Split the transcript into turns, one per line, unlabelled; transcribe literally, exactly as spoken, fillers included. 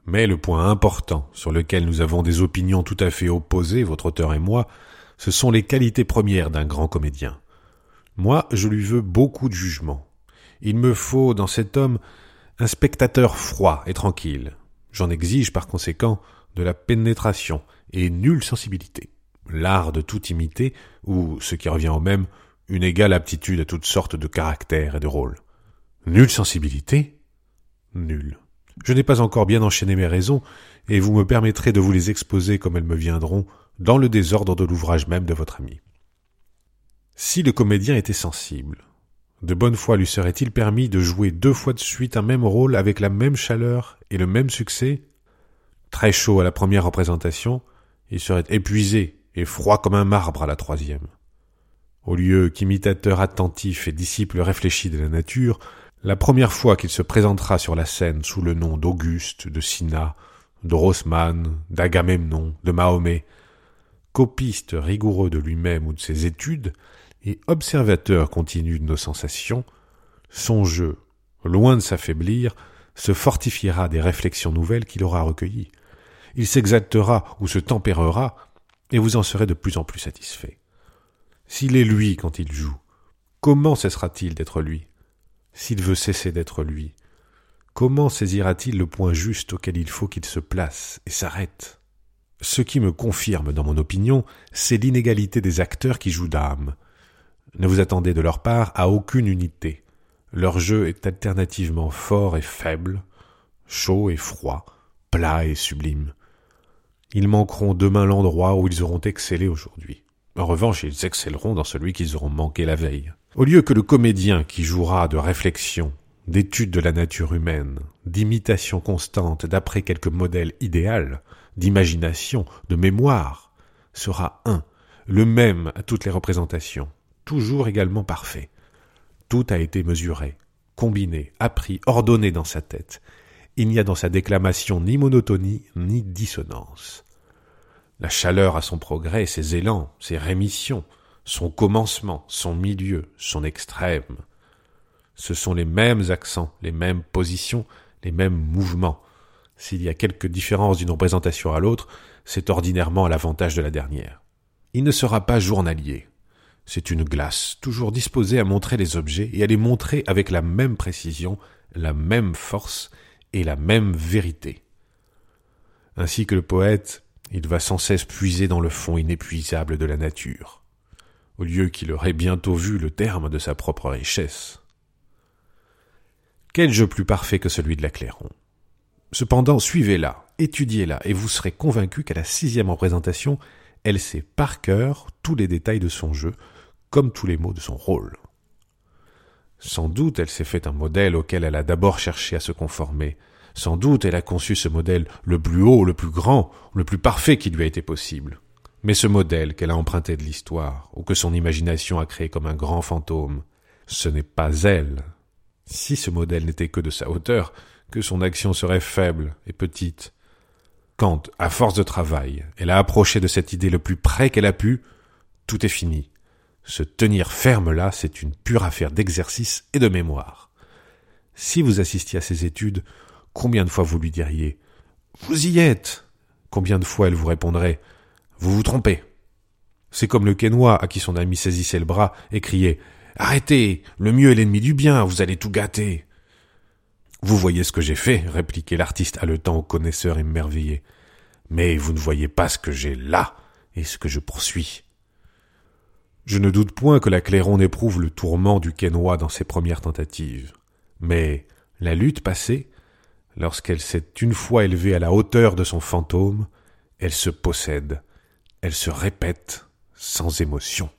Mais le point important, sur lequel nous avons des opinions tout à fait opposées, votre auteur et moi, ce sont les qualités premières d'un grand comédien. Moi, je lui veux beaucoup de jugement. Il me faut, dans cet homme, un spectateur froid et tranquille. J'en exige, par conséquent, de la pénétration et nulle sensibilité. L'art de tout imiter, ou, ce qui revient au même, une égale aptitude à toutes sortes de caractères et de rôles. Nulle sensibilité ? Nulle. Je n'ai pas encore bien enchaîné mes raisons, et vous me permettrez de vous les exposer comme elles me viendront, dans le désordre de l'ouvrage même de votre ami. Si le comédien était sensible, de bonne foi lui serait-il permis de jouer deux fois de suite un même rôle avec la même chaleur et le même succès ? Très chaud à la première représentation, il serait épuisé et froid comme un marbre à la troisième. Au lieu qu'imitateur attentif et disciple réfléchi de la nature, la première fois qu'il se présentera sur la scène sous le nom d'Auguste, de Cinna, de Rossmann, d'Agamemnon, de Mahomet, copiste rigoureux de lui-même ou de ses études, et observateur continu de nos sensations, son jeu, loin de s'affaiblir, se fortifiera des réflexions nouvelles qu'il aura recueillies. Il s'exaltera ou se tempérera, et vous en serez de plus en plus satisfait. S'il est lui quand il joue, comment cessera-t-il d'être lui ? S'il veut cesser d'être lui, comment saisira-t-il le point juste auquel il faut qu'il se place et s'arrête ? Ce qui me confirme dans mon opinion, c'est l'inégalité des acteurs qui jouent d'âme. Ne vous attendez de leur part à aucune unité. Leur jeu est alternativement fort et faible, chaud et froid, plat et sublime. Ils manqueront demain l'endroit où ils auront excellé aujourd'hui. En revanche, ils excelleront dans celui qu'ils auront manqué la veille. Au lieu que le comédien qui jouera de réflexion, d'étude de la nature humaine, d'imitation constante d'après quelque modèle idéal, d'imagination, de mémoire, sera un, le même à toutes les représentations, toujours également parfait. Tout a été mesuré, combiné, appris, ordonné dans sa tête. Il n'y a dans sa déclamation ni monotonie, ni dissonance. La chaleur a son progrès, ses élans, ses rémissions, son commencement, son milieu, son extrême. Ce sont les mêmes accents, les mêmes positions, les mêmes mouvements. S'il y a quelque différence d'une représentation à l'autre, c'est ordinairement à l'avantage de la dernière. Il ne sera pas journalier. C'est une glace, toujours disposée à montrer les objets et à les montrer avec la même précision, la même force et la même vérité. Ainsi que le poète, il va sans cesse puiser dans le fond inépuisable de la nature, au lieu qu'il aurait bientôt vu le terme de sa propre richesse. Quel jeu plus parfait que celui de la Clairon ? Cependant, suivez-la, étudiez-la, et vous serez convaincu qu'à la sixième représentation, elle sait par cœur tous les détails de son jeu, comme tous les mots de son rôle. Sans doute elle s'est fait un modèle auquel elle a d'abord cherché à se conformer. Sans doute elle a conçu ce modèle le plus haut, le plus grand, le plus parfait qui lui a été possible. Mais ce modèle qu'elle a emprunté de l'histoire, ou que son imagination a créé comme un grand fantôme, ce n'est pas elle. Si ce modèle n'était que de sa hauteur, que son action serait faible et petite. Quand, à force de travail, elle a approché de cette idée le plus près qu'elle a pu, tout est fini. Se tenir ferme là, c'est une pure affaire d'exercice et de mémoire. Si vous assistiez à ses études, combien de fois vous lui diriez « Vous y êtes !» Combien de fois elle vous répondrait « Vous vous trompez !» C'est comme le Quénois à qui son ami saisissait le bras et criait « Arrêtez, le mieux est l'ennemi du bien, vous allez tout gâter !» Vous voyez ce que j'ai fait, répliquait l'artiste haletant au connaisseur émerveillé. Mais vous ne voyez pas ce que j'ai là et ce que je poursuis. Je ne doute point que la Clairon éprouve le tourment du Quénois dans ses premières tentatives. Mais, la lutte passée, lorsqu'elle s'est une fois élevée à la hauteur de son fantôme, elle se possède, elle se répète sans émotion.